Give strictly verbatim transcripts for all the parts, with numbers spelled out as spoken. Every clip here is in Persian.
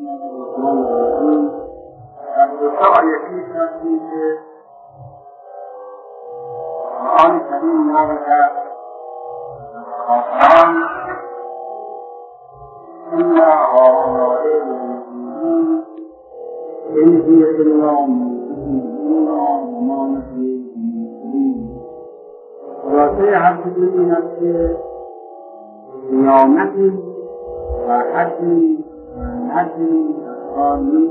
در دوتا آیتی شدید که قرآن کریم نامده کافران این آرائه المؤمنین این هی الا موجودون آمان هی موجودین. خلاصه هر کدوم این است که قیامتی و حدی و نجمی و کاری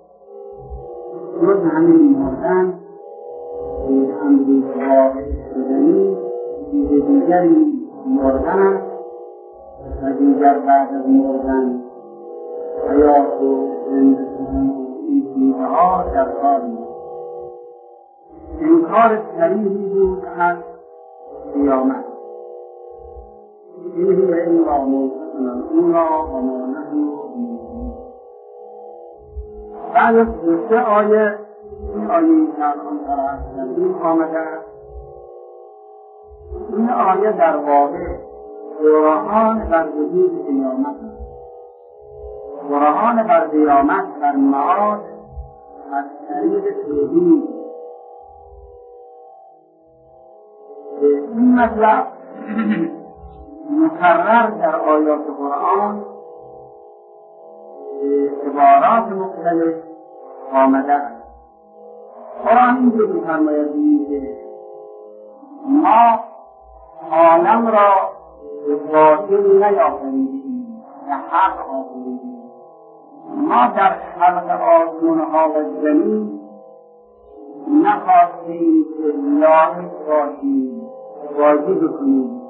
جز همین مردن به امری واقع شدنی چیز دیگری مردن است و دیگر بعد از مردن حیات و زنده شدن و این چیزها در کار نیست. انکار صریحی بود از قیامت. این هی الا موتتنا الاولی و ما نحن بموتین. بعد از سه آیه این آیه که الان قرائت کردیم آمده است. این آیه در واقع برهان بر وجود قیامت است. برهان بر قیامت بر معاد از طریق توحید. این مطلب مکرر در آیات قرآن به عبارات مختلف آمده است. قرآن اینجا می‌فرماید که ما عالم را به باطل نیافریدیم، به حق آفریدیم. ما در خلق آسمان‌ها و زمین نخواستیم که لاحق باشیم، بازی بکنیم.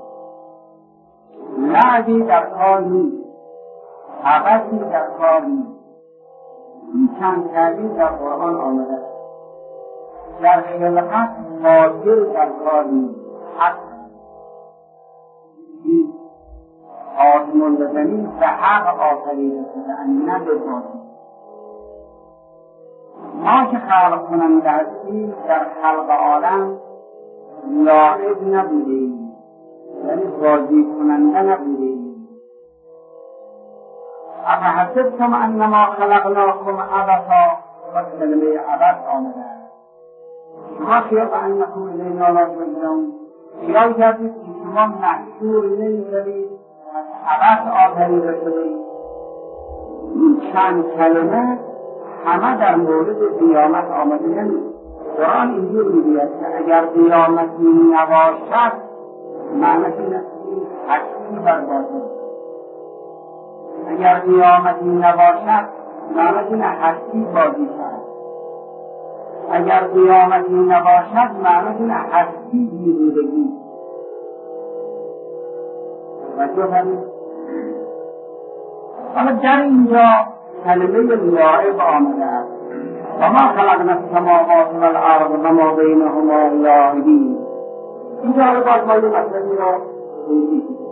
لعبی در کار نیست، عبثی در کار نیست. این چند تعبیر در قرآن آمده است. در خلقت باطل در کار نیست، حق. این آسمان و زمین به حق آفریده شده‌اند، نه به باطل. ما که خلق کننده هستیم در خلق عالم لاعب نبودیم، یعنی بازی کننده نبودیم. افحسبتم انما خلقناکم عبثا و کلمه عبث آمده است. شما خیال انکم الینا لا ترجعون، خیال کردید که شما محصور نمی‌شوید، از عبث آفریده شدید. این چند کلمه همه در مورد قیامت آمده نمی‌شود. قرآن اینجور می‌گوید که اگر قیامتی نباشد معنیش این است که هستی بر باطل. اگر قیامتی نباشد معنیش این هستی بازی شد. اگر قیامتی نباشد معنیش این هستی بیهودگی. توجه کنید. حالا در اینجا کلمه لایق آمده است. و ما خلقنا السماوات والارض و ما بینهما لاعبین. اینجا رو باید ما یه مطلبی را توضیح کنیم.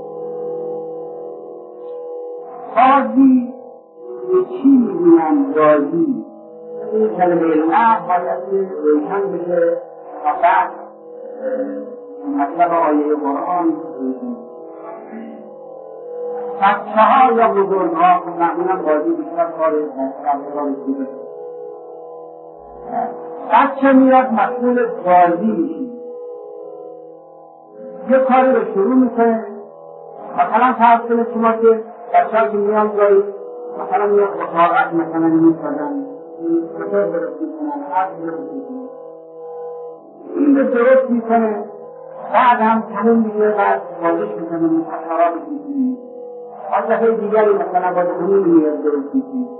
بازی به چی میگویند بازی؟ این کلمه لعب باید روشن بشه و بعد مطلب آیه قرآن توضیح. بچه ها یا بزرگ ها معمولا بازی بیشتر کار کار دیگه. بچه میاد مسئول بازی میشه، یه کاری رو شروع میکنه. مثلا فرض کنید شما که بچه ها که میان جایی مثلا میاد اتاقت مثلا میسازن، اتاق درست میکنن، عرض درست میکنن، این رو درست میکنه. بعد هم تموم میگه، بعد بازش میکنه، متخرابش میکنه. از دفعه دیگری مثلا باید همین میاد درست میکنه.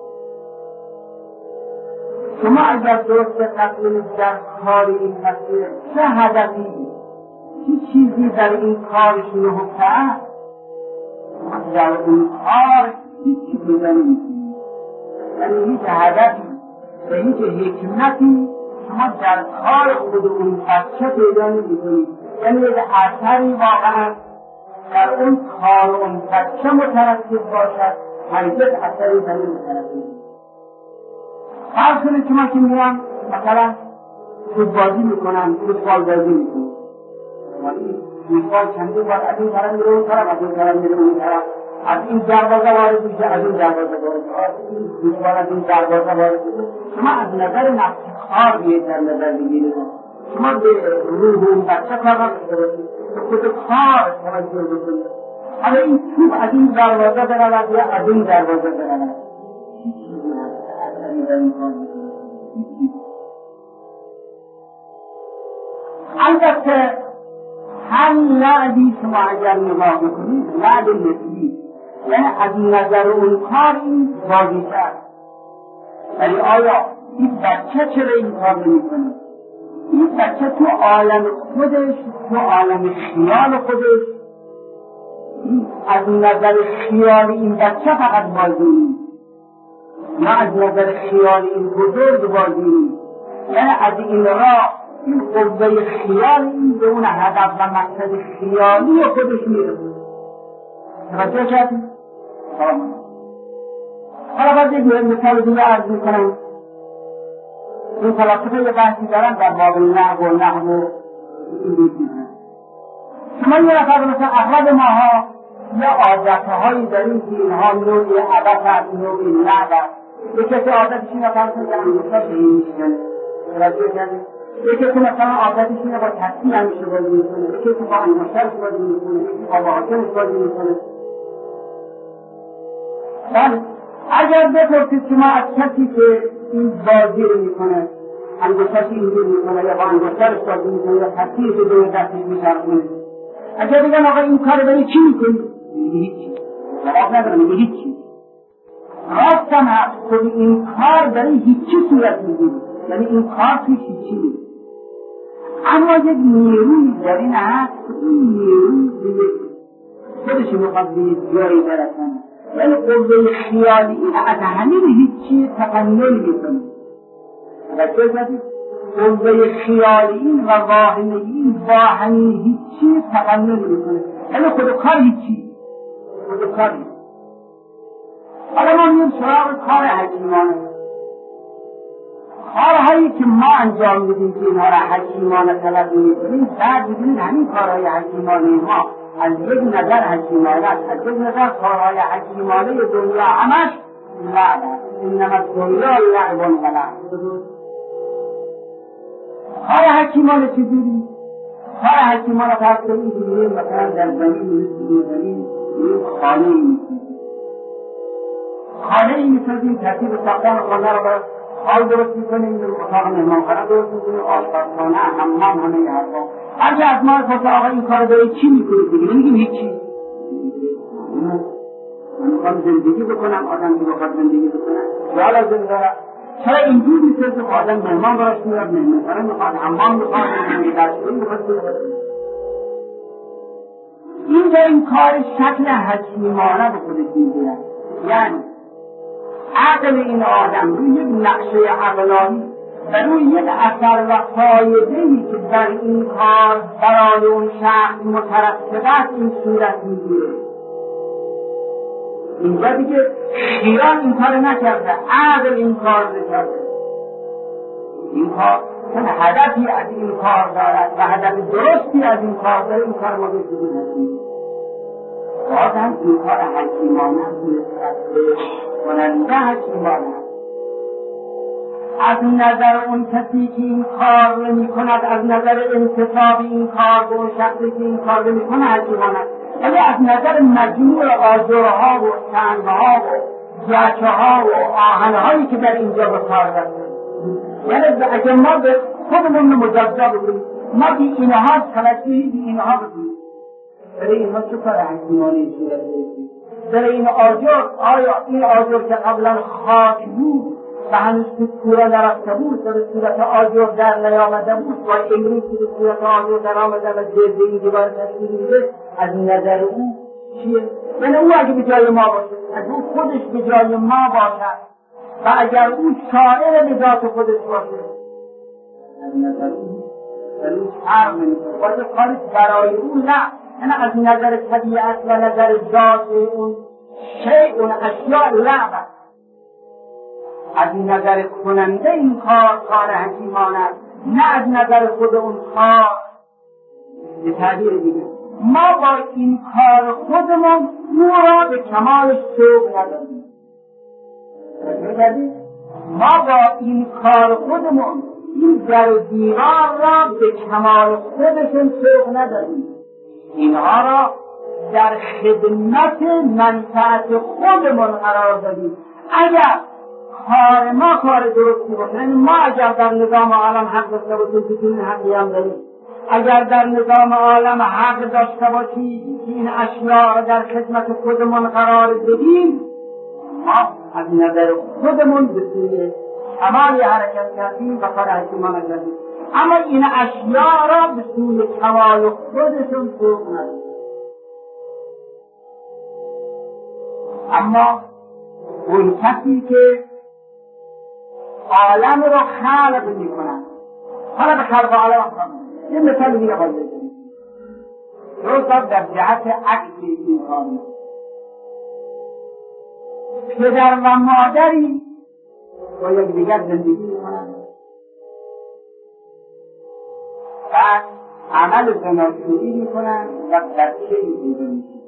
شما اگر درست تصمیم در کاری این تصمیم چه هدفی، چه چیزی در این کارش نهفته است، در این کار هیچی پیدا نمی‌کنید. یعنی هیچ هدفی و هیچ حکمتی شما در کار خود اون بچه پیدا نمی‌کنید. یعنی یک اثری واقعا در اون کار اون بچه مترتب باشد، هرگز اثری در این مترتب. فرض کنید شما که میرن مثلا فوتبال میکنن، فوتبال بازی میکنن، ولی فوتبال چندین بار از این طرف میره اون طرف، از این طرف میره اون طرف، از این دروازه وارد میشه، از این دروازه وارد میشه، از این دروازه وارد میشه. شما از نظر نفس کار بیاید در نظر بگیرید. شما به روح اون بچه کار نکنید، به خود کار توجه بکنید. حالا این توپ از این دروازه برود یا از این دروازه برود، چی چیزی هست اثری در این کار میکنه؟ البته هر لعبی شما اگر نگاه بکنید لعب مثلی، یعنی از نظر اون کار این بازی کرد، ولی آیا این بچه چرا این کار نمی‌کنه؟ این بچه تو عالم خودش، تو عالم خیال خودش، از نظر خیال این بچه فقط بازی نیست، نه از نظر خیال این بزرگ بازی نیست. یعنی از این راه این قوه خیال این به اون هدف و مقصد خیالی خودش میرسه. توجه کردید؟ حالا باید یک مثال دیگه عرض میکنم. این فلاسفه یه بحثی دارن در باب نحو و نحو و این دیدن. شما یه نفر مثل اغلب ماها یه عادتهایی داریم که اینها نوعی عبث است، نوعی لعب است. یه کسی عادتش اینه فرض کنید که انگشتاش این میشکنه. توجه کردید؟ یه کسی مثلا عادتش اینه با تسبیح همیشه بازی میکنه، یه کسی با انگشترش بازی میکنه، یکی با محاکمش بازی میکنه. بله، اگر بپرسید که ما از کسی که این بازی رو میکنه، انگشترش اینجور میکنه یا با انگشترش بازی میکنه یا تسبیحش رو دور دستش میچرخونه، اگر بگم آقا این کار برای چی میکنی؟ میگه هیچی. جواب نداره، میگه هیچی. راستم هست خود این کار برای هیچی صورت میگیره، یعنی این کار توی هیچی نیست. اما یک نیروی در این هست که این نیروی خودش میخواد به یک جایی برسن، یعنی قوه خیالی این از همین هیچی تقنن میکنه. توجه کردید؟ قوه خیالی این و واهمگی این با همین هیچی تقنن میکنه، یعنی خود کار هیچی، خود کار هیچی. حالا ما میگیم سراغ کار حکیمانه، کارهایی که ما انجام میدیم که اینها را حکیمانه طلب میکنیم، بعد میدونید همین کارهای حکیمانه ما از یک نظر حکیمانه است، از یک نظر کارهای حکیمانه دنیا همش لعب است. انما دنیا لعب و لعب. کار حکیمانه چجوری؟ کار حکیمانه فرض کنید میگیم مثلا در زمین میسازیم، زمین یک خانه ای میسازیم، خانه ای میسازیم، ترتیب ساختن خانه رو باید حال درست میکنیم، اتاق مهمانخانه درست میکنیم، آشپزخانه، حمام، همه این حرفا. هرچه از ما پرسه آقا این کار برای چی میکنید؟ دیگه نمیگیم هیچی. من میخوام زندگی بکنم، آدم که بخواد زندگی بکنم خیال از زندگی دارم. چرا اینجور میسازه که آدم مهمان براش میاد، مهمانخانه میخواد، حمام میخواد، دستشویی میخواد. اینجا این کار شکل حکیمانه به خودش میگیرد، یعنی عقل این آدم روی یک نقشه عقلانی و روی یک اثر و فایده‌ای که در این کار برای اون شخص مترتب است این صورت میگیره. اینجا دیگه خیال این کار نکرده، عقل این کار نکرده. این کار چون هدفی از این کار دارد و هدف درستی از این کار داره، این کار ما بسیدیم هستیم. بازم این کار حکیمانه نسبت به کننده حکیمانه. از نظر اون کسی که این کار نمی کند، از نظر انتصاب این کار به اون شخصی که این کار نمی کند حکیمانه، ولی از نظر مجموع آجرها و سنگها و گچها و آهنهایی که در اینجا به کار رفته، یعنی اگر ما به خودمون مجزا بکنیم، ما به اینها توجهی به اینها بکنیم، برای اینها چه کار حکیمانه صورت بکنیم؟ برای این آجر، آیا این آجر که قبلا خاک بود و هنوز تو کوره نرفته بود و به صورت آجر در نیامده بود و امروز که به صورت آجر در آمده و جلد این دیوار تشکیل میده، از نظر او چیه؟ یعنی او اگه به جای ما باشه، اگه او خودش به جای ما باشد و اگر او شاعر به ذات خودش باشه، از نظر او برای او فرق نمیکنه، باید کاری برای او نه، یعنی از نظر طبیعت و نظر ذات اون شیء اون اشیاء لعب، از نظر کننده این کار کار حکیمانه است، نه از نظر خود اون کار. به تعبیر دیگه ما با این کار خودمون او را به کمال سوق ندادیم. ما با این کار خودمون این در و دیوار را به کمال خودشون سوق ندادیم. اینها را در خدمت منفعت خودمون قرار دادیم. اگر کار ما کار درستی باشه، ما اگر در نظام عالم حق داشته باشیم که این حقی هم داریم، اگر در نظام عالم حق داشته باشیم که این اشیاء را در خدمت خودمون قرار بدیم، ما از نظر خودمون به سوی کمالی حرکت کردیم و کار حکیمان کردیم، اما این اشیاء را به سوی کمال خودشون سوق ندادیم. اما اون کسی که عالم رو خلق می کنن، حالا به خلق عالم هم یه مثال دیگه باید بزنیم، درست در جهت عکس این کار می پدر و مادری با یک دیگر زندگی می کنن، بعد عمل زناشویی می کنن و بچه زیده می کنن.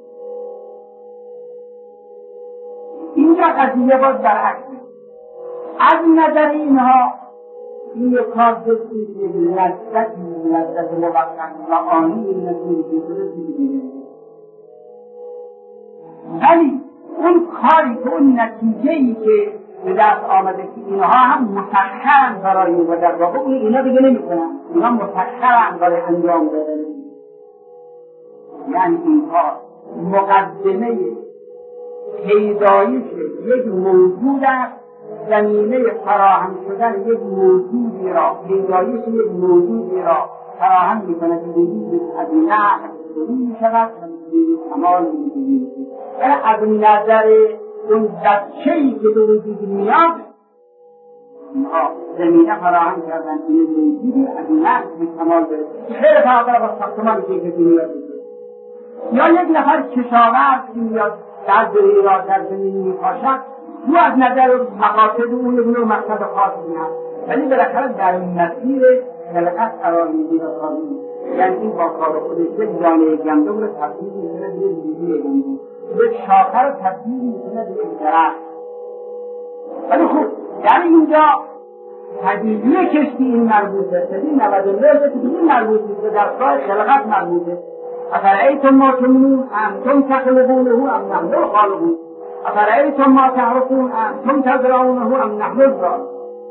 اینجا قضیه باید برعکس. از نظر اینها این یک کار دستی که لذت لذت موقت و آنی این نسیلی که درستی، ولی اون کاری که اون نتیجه‌ای که به دست آمده که اینها هم مسخرن برای و در واقع اون اینا دیگه نمی کنن، اینا مسخرن برای انجام دادن. یعنی این کار مقدمه پیدایش یک موجود است، زمینه فراهم شدن یک موجودی را، پیدایش یک موجودی را فراهم می‌کند که وجود از نعم شروع می‌شود و به کمال می‌رسد. ولی از نظر اون بچه‌ای که به وجود میاد، زمینه فراهم کردن که یک موجودی از نعم به کمال برسد. خیلی فراتر با ساختمانی که یک دنیا بسید. یا یک نفر کشاورز که میاد در دری را در زمین می‌پاشد، او از نظر مقاصد اون یک نوع مقصد خاصی هست، ولی بالاخره در مسیر خلقت قرار می‌گیرد. یعنی این با کار خودش یک دانه گندم رو تبدیل می‌کنه به یک بیضه گندم، یک شاخه رو تبدیل می‌کنه به یک درخت. ولی خوب در اینجا پدیده کشتی این مربوطه، پدیده نود و نه که این مربوطه که در سای خلقت مربوطه. افرأیتم ما تمنون انتم تخلقونه ام نحن الخالقون افرأیتم ما تحرثون انتم تزرعونه ام نحن الزارعون.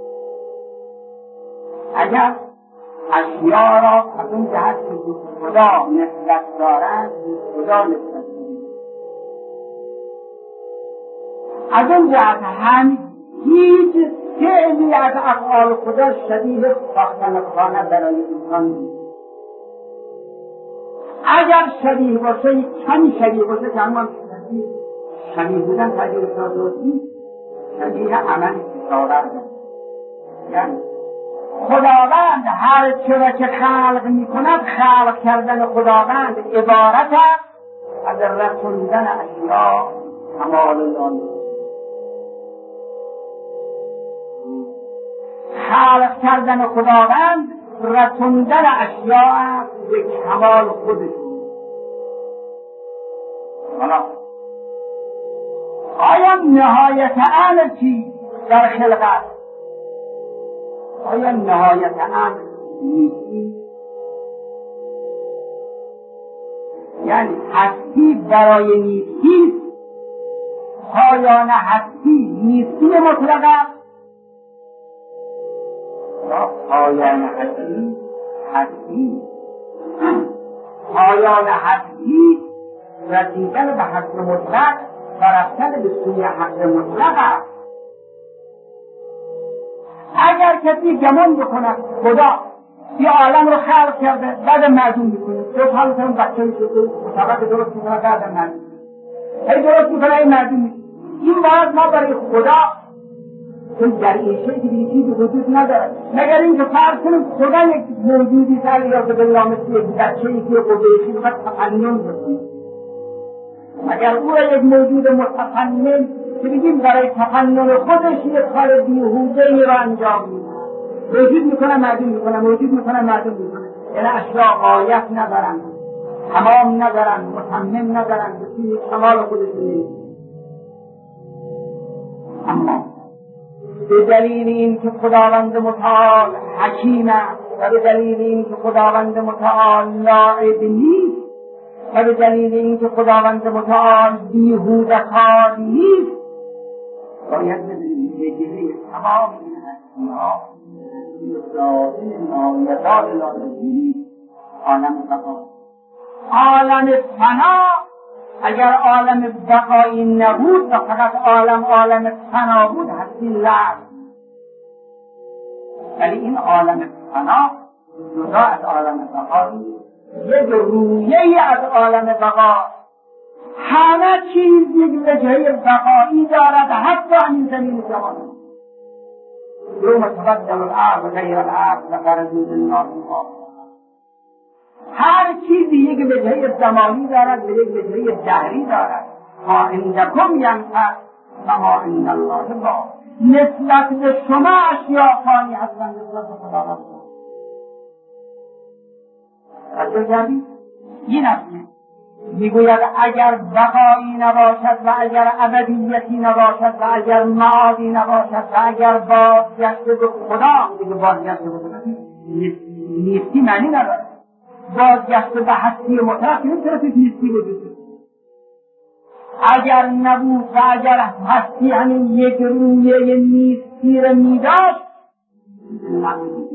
اگر اشیاء را از اون جهت که خدا نسبت دارند خدا نسبت دارند، از اون جهت هم هیچ فعلی از افعال خدا شبیه ساختن خانه برای انسان نیست. اگر شبیه باشه، کمی شبیه باشه که همان شبیه بودن تغییر سازوسی شبیه عمل کشاورز. یعنی خداوند هر چرا که خلق می کند، خلق کردن خداوند عبارت است از رسوندن اشیاء کمال الله. خلق کردن خداوند رسوندن اشیاء به کمال خودشون. حالا آیا نهایت امر چی در خلقت؟ آیا نهایت امر نیستی؟ یعنی هستی برای نیستی، پایان هستی نیستی مطلق است. پایان هستی هستی پایان هستی رسیدن به حق مطلق و رفتن به سوی حق مطلق است. اگر کسی گمان بکند خدا یه عالم رو خلق کرده بعد معدوم میکنه، تو حال کنم بچه شده مطابق درست میکنه بعد معدوم هی درست میکنه این معدوم میکنه. این باید ما برای خدا این در این شکل این چیزی وجود ندارد، مگر اینکه فرض کنیم خدا یک موجودی سر یا که بالله مثل یک بچه‌ای که قدرتی بخواد تفنن بکنه. اگر او را یک موجود متفنن که بگیم برای تفنن خودش یک کار بیهوده‌ای را انجام میده، موجود میکنه معدوم میکنه، موجود میکنه معدوم میکنه، یعنی اشیاء غایت ندارن. تمام ندارن، متمم ندارن، به سوی کمال خودشون. اما به دلیل این که خداوند متعال حکیم است و به دلیل این که خداوند متعال لاعب نیست و به دلیل این که خداوند متعال بیهوده کار نیست، باید بدونید وجهه تمام این هستی‌ها ذاتی نایدار لازمی عالم بقا. عالم فنا اگر عالم بقایی نبود و فقط عالم عالم فنا بود هستی لعب. ولی این عالم فنا جدا از عالم بقایی یک رویه‌ای از عالم بقا، همه چیز یک وجهه بقایی دارد، حتی همین زمین جهان. یوم تبدل الارض غیر الارض و برزوا لله. هر چیزی یک وجهه زمانی دارد و یک وجهه دهری دارد. ما عندکم ینفد و ما عند الله باق. نسبت به شما اشیاء فانی هستند، نسبت به خداوند توجه کردید؟ این است میگوید اگر بقایی نباشد و اگر ابدیتی نباشد و اگر معادی نباشد و اگر بازگشت به خدا، دیگه بازگشت به خدا نیستی معنی ندارد. بازگشت به هستی مطلق این طرف نیستی وجود دارد. اگر نبود و اگر هستی همین یک رویه نیستی را میداشت نبود.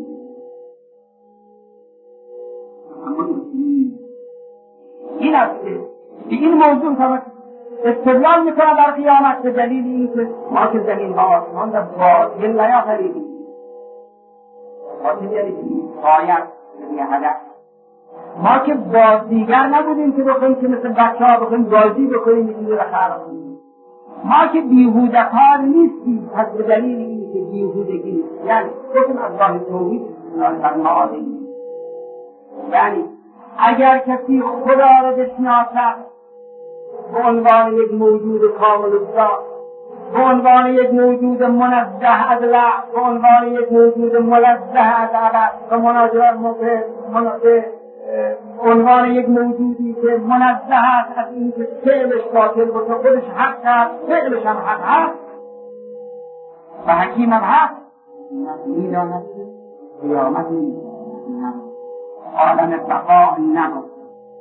این است که این موضوع که استدلال میکنه در قیامت به دلیل این که ما که زمین و آسمان در باطل نیافریدیم. باطل یعنی باید یعنی هدف. ما که بازیگر نبودیم که بخواییم که مثل بچه ها بخواییم بازی بکنیم این رو خلق کنیم. ما که بیهوده کار نیستیم، پس به دلیل این که بیهودگی نیست، یعنی بکنیم از راه توحید در معاده نیست. یعنی اگر کسی خدا را بشناسد به عنوان یک موجود کامل الذات، به عنوان یک موجود منزه از لعب، به عنوان یک موجود منزه از عبث و مناجات به عنوان یک موجودی که منزه است از این که فعلش باطل باشه، خودش حق هست، فعلش هم حق هست و حکیم هم هست، میداند قیامت نیست، عالم بقا نبود.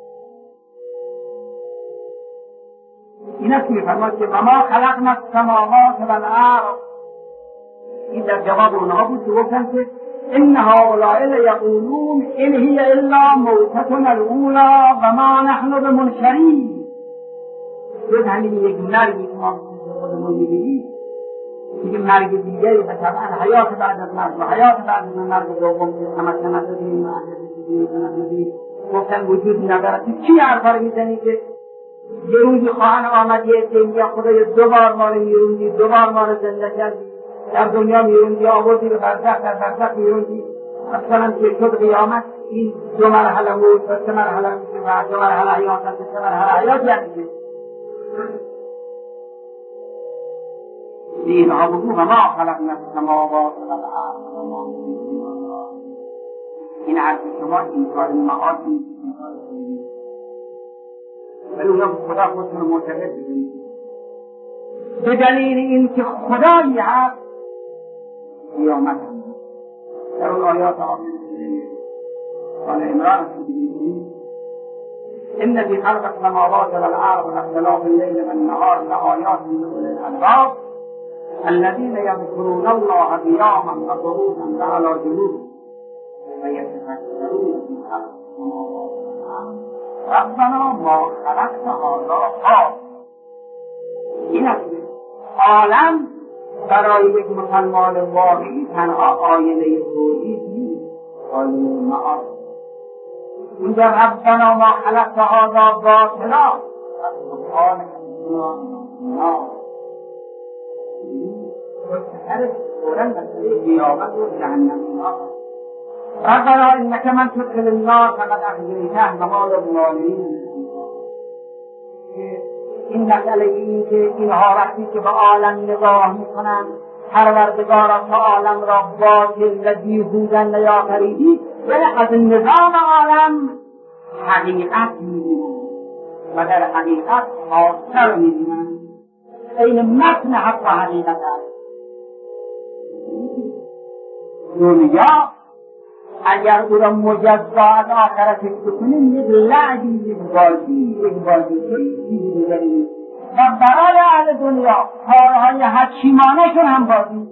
این است که می‌فرماید که ما خلقنا السماوات والارض. این در جواب اونها بود که گفتن که ان هؤلاء لیقولون ان هی الا موتتنا الاولی و ما نحن بمنشرین. جز همین یک مرگی که ما خودمون می‌بینیم، دیگه مرگ دیگری و طبعا حیات بعد از مرگ و حیات بعد از مرگ دوم که تمکن نداریم و اهل گفتن وجود ندارد. چی حرفا رو میزنی که یه روزی خواهن آمد یه عده یا خدای دو بار ما رو میروندی، دو بار ما رو زنده کردی، در دنیا میروندی آوردی به برزخ، در برزخ میروندی، اصلا که شد قیامت این دو مرحله موت و سه مرحله و دو مرحله حیات و سه مرحله حیات یعنی که اینها بگو و ما خلقنا السماوات والارض و ما این حرف شما این کار معاد نیست. ولی اونا خدا خودتون رو معتقد بکنید به دلیل این که خدایی هست قیامت هم در اون آیات آمین آل عمران ان فی خلق السماوات والارض واختلاف الليل والنهار لآیات لأولی الالباب الذين يذكرون الله قياما وقعودا وعلى جنوبهم ويتفكرون في خلق السماوات والارض ربنا ما خلقت هذا باطلا. این است عالم برای یک مسلمان واقعی تنها آینه توحید نیست، آینه معاد. اینجا ربنا ما خلقت هذا باطلا سبحانك ربنا انك من تدخل النار فقد اخزيته وما للظالمين. این مسئله این که اینها وقتی که به عالم نگاه میکنند پروردگارا تا عالم را باطل و بیهوده نیافریدی، یعنی از نظام عالم حقیقت می‌بینند و در حقیقت حاصل می‌بینند. این متن حق و حقیقت است. دنیا اگر او را مجزا از آخرت فکر کنیم یک لعبی، یک بازی، یک بازی چیزی می‌داریم و برای اهل دنیا کارهای حکیمانه‌شون هم بازی.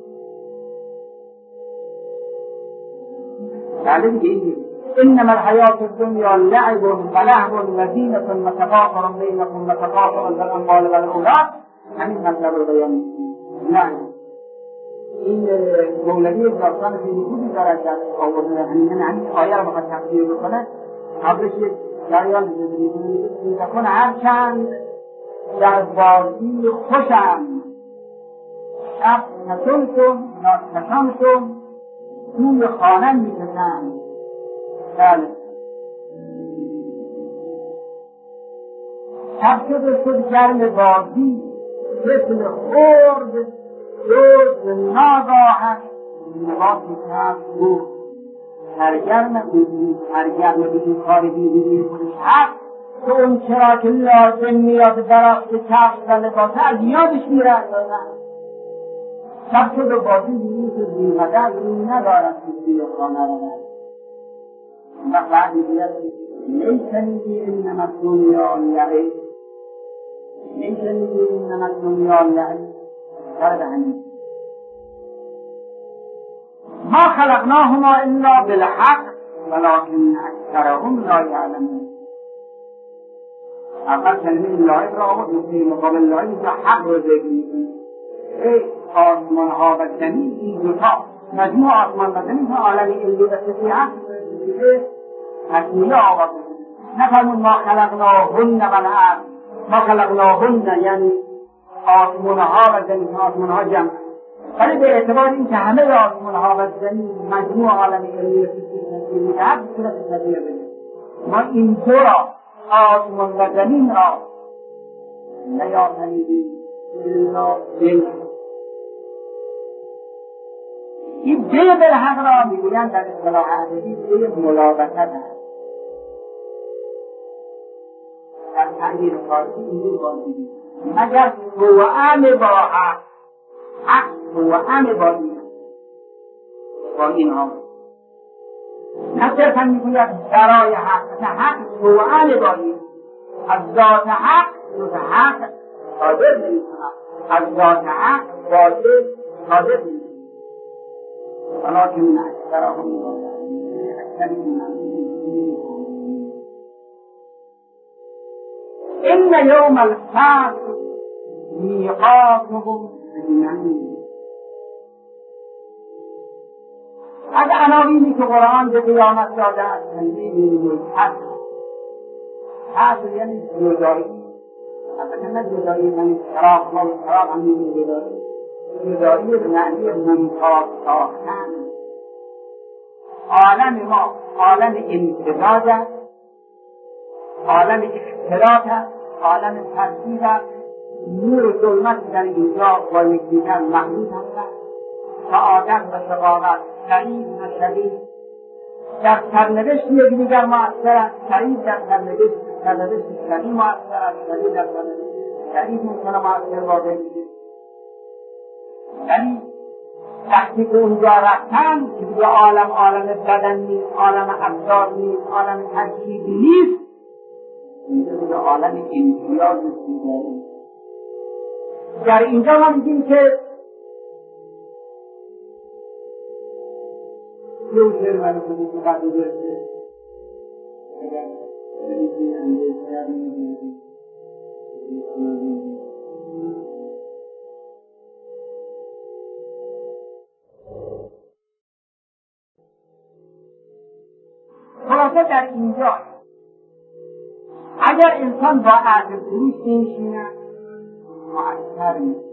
بله دیگه انما الحیات الدنیا لعب و لهو و زینة و تفاخر بینکم و تکاثر فی الاموال و الاولاد. همین مطلب رو بیان می‌کنه. این مولوی داستان خیلی خوبی دارد در آورده همین همین آیه رو بخواد تفسیر بکنه. قبلش یک جریان می‌کنه هرچند در بازی خوشم شب نشونتون ناشنشانتون توی خانه می‌کشند. بله شب شده شد گرم بازی مثل خورد روز ناگاهن نگاه می‌کرد بود سرگرم بودی سرگرم بودی کاری بیدی خودش هست که اون چرا که لازم میاد درخت کفش و لباسه از یادش میرد. شب شد و بازی بیدی که بیمده این ندارد که توی خانه رو و بعد میگوید لیسنی انما الدنیا لعب لیسنی انما الدنیا لعب درد همین ما خلقناهما الا بالحق ولكن اکثرهم لا یعلمون. اول کلمه لعب را آورد نقطه مقابل لعب یا حق رو ذکر می‌کنه. ای آسمان ها و زمین این دوتا مجموع آسمان و زمین ها عالم علمی و صفیحت تصمیه آورده. نفرمون ما خلقناهن بالحق، ما خلقناهن یعنی آسمان ها و زمین آسمان ها جمع، ولی به اعتبار این که همه آسمان ها و زمین مجموع عالم علمی و صفیحت به صورت تصمیه بده. ما این دو را آسمان و زمین را نیافریدیم الا بالحق. این به بالحق را میگویند در اصطلاح ادبی به ملابست است. در تعبیر فارسی اینجور بازی مگر توأم با حق، حق توأم با این با اینها نه صرفا میگوید برای حق، نه حق توأم با این. از ذات حق ذات حق صادر نمی‌کند، از ذات حق باطل صادر نمی‌کند. ولكن اکثرهم لا یعلمون. ان یوم الفصل میقاتهم اجمعین. از عناوینی که قرآن به قیامت داده است می‌بینیم حق حق یعنی جدایی. البته نه جدایی یعنی شراب، ما شراب هم می‌بینیم جدایی. جدایی به معنی ممتاز ساختن. عالم ما عالم امتداد است، عالم اختلاط است، عالم ترکیب است. نور و ظلمت در اینجا با یکدیگر محدود هستند. سعادت و شقاوت سعید و شدید در سرنوشت یکدیگر مؤثرند. سعید در سرنوشت سرنوشت شدید مؤثر است، شدید در سرنوشت شدید میتونه مؤثر واقع بشه. یعنی وقتی که اونجا رفتن که دیگه عالم عالم بدن نیست، عالم ابزار نیست، عالم ترکیب نیست، اینجا دیگه عالم امتیاز نیست. در اینجا ما میگیم که یه شعر من کنید که بعد درسته اگر بریدی انده سر میدید خلاصه در اینجا اگر انسان با عقل فروش نشیند مؤثر نیست.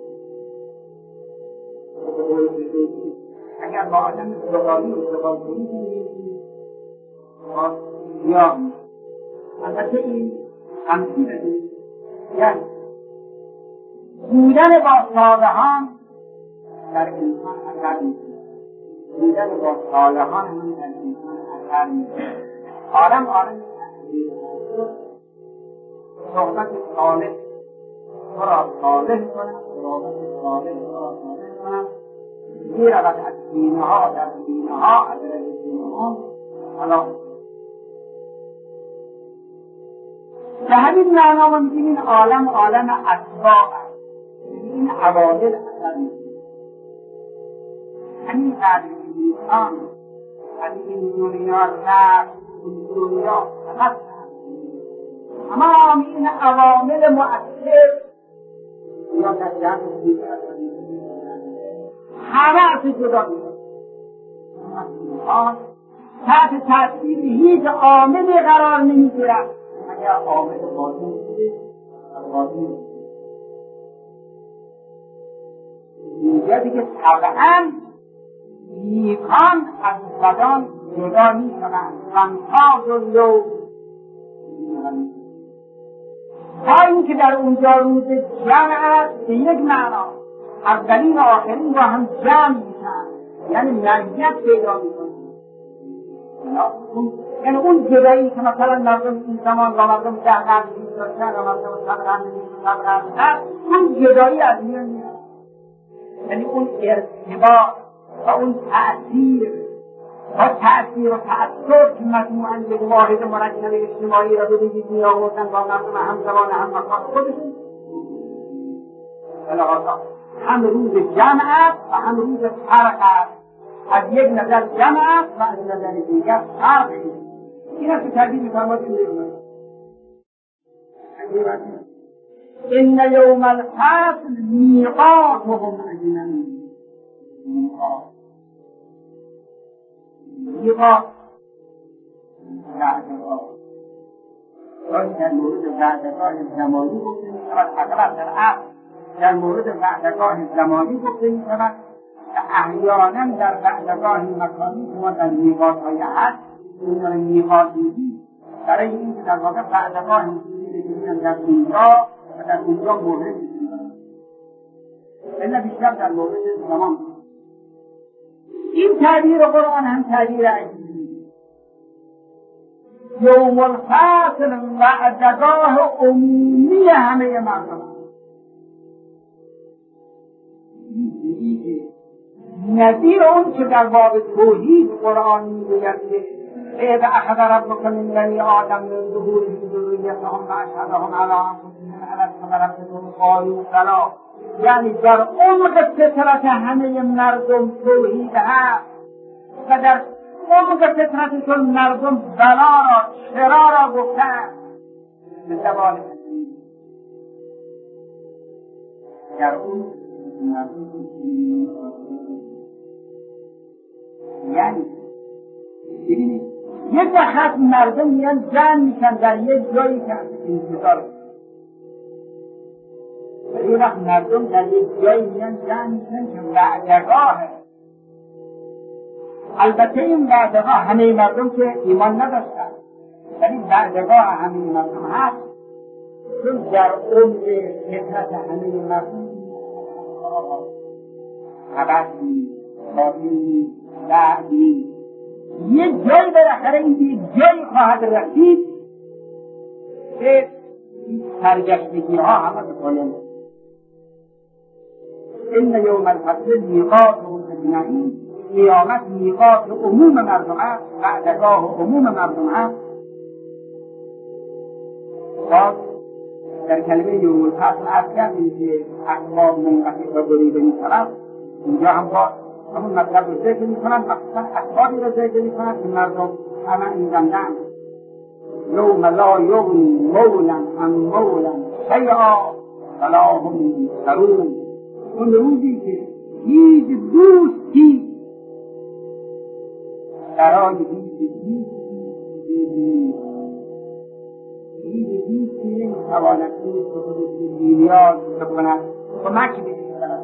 اگر با آدم زغالی و زغال فروش نشیند یا البته این تمثیل نیست. یعنی بودن با صالحان در انسان اثر نیست، بودن با صالحان هم در انسان اثر نیست. عالم عالم صحبت صالح تو را صالح کنم، صحبت صالح تو را صالح کنم، می رود از سینه ها در سینه ها، از سینه ها حالا به همین معنا ما میگیم این عالم عالم اسباب است، این عوامل اثر میکنه. همین قدر که انسان از این دنیا رفت، این دنیا فقط تمام این عوامل مؤثر یا در جمع همه از جدا میشه، تحت تاثیر هیچ عاملی قرار نمیگیرد مگر عامل باطن بوده و باطن اینجا دیگه طبعا نیکان از بدان جدا میشوند. فانتاز و لو تا اینکه در اونجا روز جمع است به یک معنا اولین و آخرین با هم جمع میشن، یعنی مزیت پیدا میکنه. یعنی اون جدایی که مثلا مردم این زمان و مردم ده قرن بیست داشتن و مردم صد قرن بیست صد قرن هست، اون جدایی از میان میاد. یعنی اون ارتباط و اون تأثیر و تأثیر و تأثیر که مجموعاً یک واحد مرکب اجتماعی را ببینید می آوردن با مردم هم زمان هم مکان خودشون. بلغاتا هم روز جمع است و هم روز فرق است. از یک نظر جمع است و از نظر دیگر فرق است. این است که تعبیر می‌فرماید می‌آورد ان یوم الفصل میقاتهم اجمعین. میقات وعده‌ها گاهی در مورد وعده‌گاه زمانی گفته می‌شود، اغلب در اصل در مورد وعده‌گاه زمانی گفته می‌شود و احیانا در وعده‌گاه مکانی که ما در میقات‌های هست این را میقات می‌گیم برای اینکه در واقع وعده‌گاه می‌گیم در اینجا و در اونجا مورد می‌شود، الا بیشتر در مورد زمان. این تعبیر قرآن هم تعبیر عجیبی. یوم الفصل وعده‌گاه عمومی همه مردم. نظیر اون که در باب توحید قرآن میگوید که اذ اخذ ربک من بنی آدم من ظهورهم ذریتهم واشهدهم علی انفسهم الست بربکم قالوا بلی، یعنی در عمق فطرت همه مردم توحید هست و در عمق فطرتشون مردم بلا را چرا را گفتند به زبان در اون مردم یعنی ببینید یک وقت مردم میان جمع میشن در یک جایی که انتظار و یک وقت مردم در یک جایی میان جمع میشن که وعده‌گاهه. البته این وعده‌گاه همه مردم که ایمان نداشتن ولی وعده‌گاه همه مردم هست، چون در عمق فطرت همه مردم خبری خبری وعدی یک جایی بالاخره این یک جایی خواهد رسید که این سرگشتگی ها همه به پایان. ان یوم الفصل میقاتهم اجمعین، قیامت میقات عموم مردم است، وعده‌گاه عموم مردم است. باز در کلمه یوم الفصل عرض کردیم که اسباب منقطع و بریده می‌شود، اینجا هم باز همون مطلب رو ذکر می‌کنند، مخصوصا اسبابی رو ذکر می‌کنند که مردم همه این زندن. یوم لا یغنی مولا عن مولا شیئا ولا هم ینصرون، اون روزی که هیچ دوستی برای هیچ دوستی هیچ دوستی نمی‌تواند دوست به خودش بی‌نیاز بکند، کمک بکند.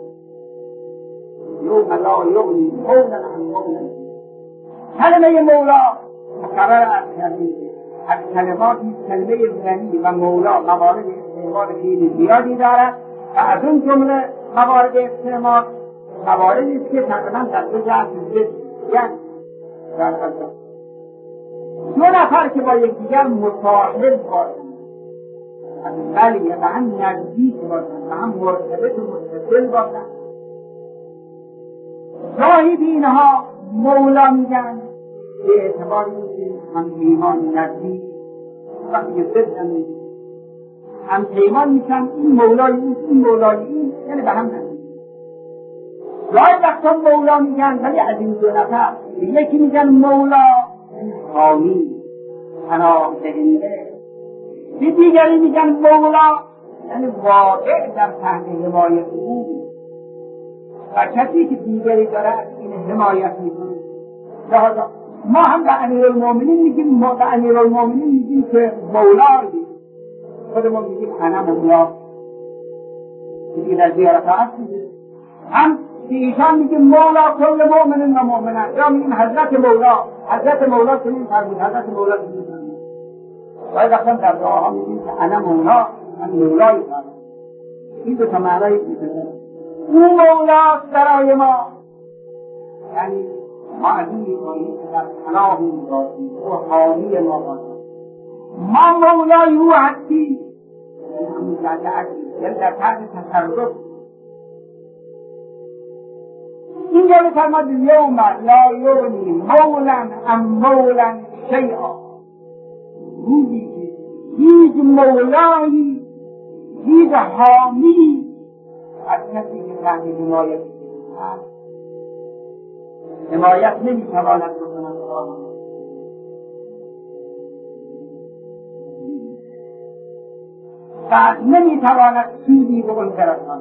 یوم لا یغنی مولا عن مولا. کلمه مولا مکرر از کردیم از کلماتی کلمه غنی و مولا موارد استعمال خیلی زیادی دارد و از اون جمله موارد استعمال مواردی است که تقریبا در دو جهت ضد یعنی در دو نفر که با یکدیگر مصاحب باشند، بله به هم نزدیک باشند، به هم مرتبط و متصل باشند، صاحب اینها مولا میگن به اعتبار اینکه هم پیمان نزدیک وقتی که صدقن هم پیمان میشن، این مولای این این مولای این، یعنی به هم نزدیک. گاهی وقتا مولا میگن ولی از این دو نفر یکی میگن مولا حامی پناه دهنده، به دیگری میگن مولا یعنی واقع در تحت حمایت او و کسی که دیگری داره این حمایت میکنه. لذا ما هم به امیرالمومنین میگیم، ما به امیرالمومنین میگیم که مولایی، خودمون میگیم انا مولا، دیگه در زیارت هست میگیم، هم به ایشان میگیم مولا کل مؤمنین و مؤمنات، یا میگیم حضرت مولا، حضرت مولا کنیم فرمود، حضرت مولا کنیم فرمود. باید اصلا در دعاها میگیم که انا مولا، من مولایی فرمود. این دو تا معنی میده. او مولاست برای ما، یعنی ما از این میکنیم که در پناه او داریم و حامی ما باشد. ما مولای او هستی، یعنی همون جهت عقلی، یعنی در تحت تصرف. اینجا بفرماد یوم لا یغنی مولا ام مولا شیئا، روزی که هیچ مولایی هیچ حامی از کسی که تحت حمایت هست حمایت نمیتواند بکند. و نمیتواند سودی به اون برساند.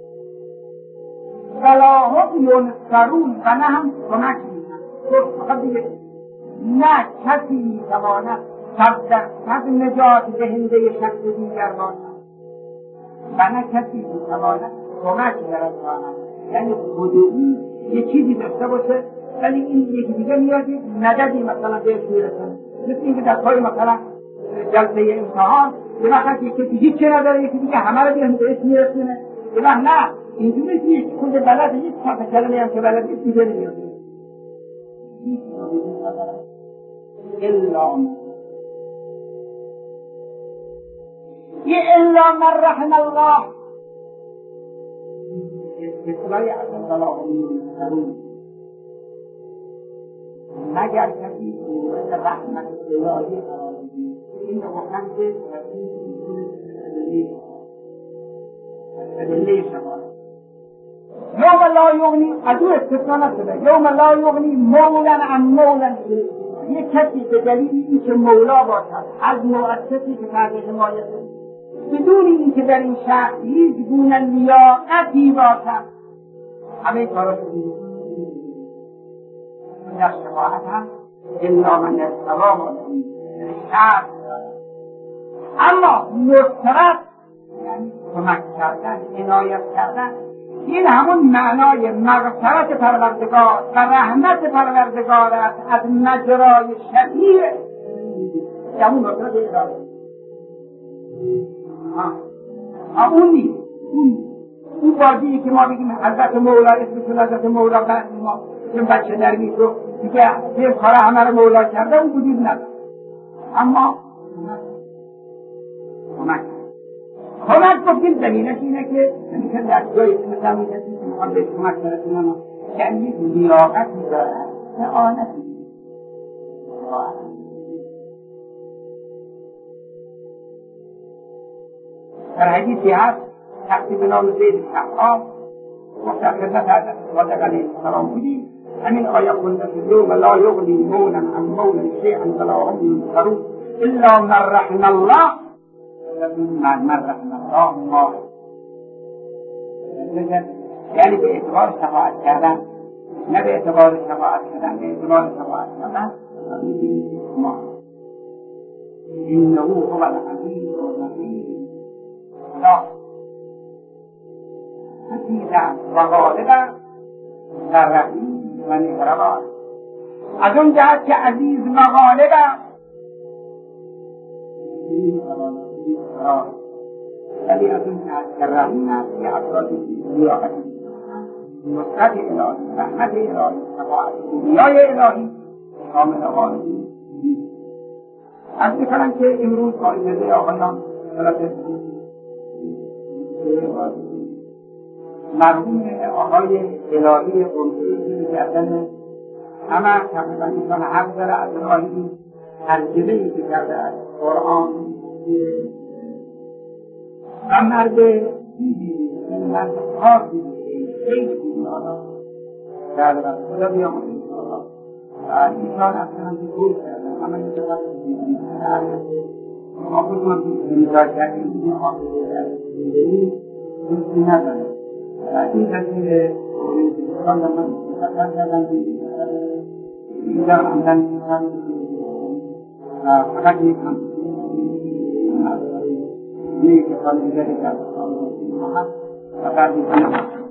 ولا هم ینصرون، و نه هم کمک میکنند. نه کسی میتواند صد درصد نجات دهنده شخص دیگر باشد و نه کسی میتواند کمک برساند. یعنی خود او یه چیزی داشته باشه ولی این یکی دیگه میاد یک مددی مثلا بهش میرسونه، مثل اینکه در پای مثلا جلسه امتحان یه وقت یکی هیچی نداره یکی دیگه همه رو بیان بهش میرسونه، یه وقت نه اینجوری نیست، خود بلد هیچ چند کلمه هم که بلد هیچ دیگه نمیاد الا یه الا من رحم الله اصلاحی اصلا صلاح میرون مگر کسی مورد رحمت الهی قرار بگیرد. این رو گفتن که ادله شما یوم لا یغنی از او استثنا نشده، یوم لا یغنی مولا عن مولا، یک کسی به دلیل اینکه مولا باشد از مؤسسی که تحت حمایت بدون اینکه در این شهر هیچ گونه لیاقتی باشد همه کارا رو در شفاعت هم الا من ارتضی مالکی شرط. اما نصرت یعنی کمک کردن، عنایت کردن، این همون معنای مغفرت پروردگار و رحمت پروردگار است از مجرای شفیع، همون نصرت الهی. اون نیست، اون اون بازی که ما بگیم حضرت مولا اسمشون حضرت مولا بعد ما این بچه درمیش رو دیگه یه کاره همه رو مولا کرده، اون وجود نداره. اما کمک کمک گفتیم دلیلش اینه که که در جایی مثلا این کسی که میخواد بهش کمک برسونن یعنی لیاقتی دارد اعانتی در حدیثی هست شخصی به نام زید شحاب وقت خدمت حضرت صادق علیه السلام بودیم، همین آیه خونده که یوم لا یغنی مولا عن مولا شیئا ولا هم ینصرون الا من رحم الله، من رحم الله ما، یعنی به اعتبار شفاعت کردن، نه به اعتبار شفاعت کردن، به اعتبار شفاعت کردن ما انه هو العزیز الرحیم. عزیزم و غالبم و رحیم و مهربان. از اون جهت که عزیز و غالبم ولی از اون جهت که رحیم است که افرادی لیاقت نصرت الهی، رحمت الهی، شفاعت اولیای الهی شامل غالبی. از میکنم که امروز با اجازه آقایان طرف مرحوم آقای الهی قمشی کردن همه تقریبا انسان حق داره از الهی ترجمه ای که کرده از قرآن و مرد دیدی مرد کار دیدی خیلی دیدی آنها کرده و خدا بیامون انشاءالله و ایشان اصلا دور کردن همه این دقیق دیدی ما خودمان بیدار کردیم این حافظه در زندگی دوستی نداره این دلیل خواهد من مستقل کردم اینجا همدن میکنم و فقط میکنم یک که خواهد دیگری در محمد و بعد میکنم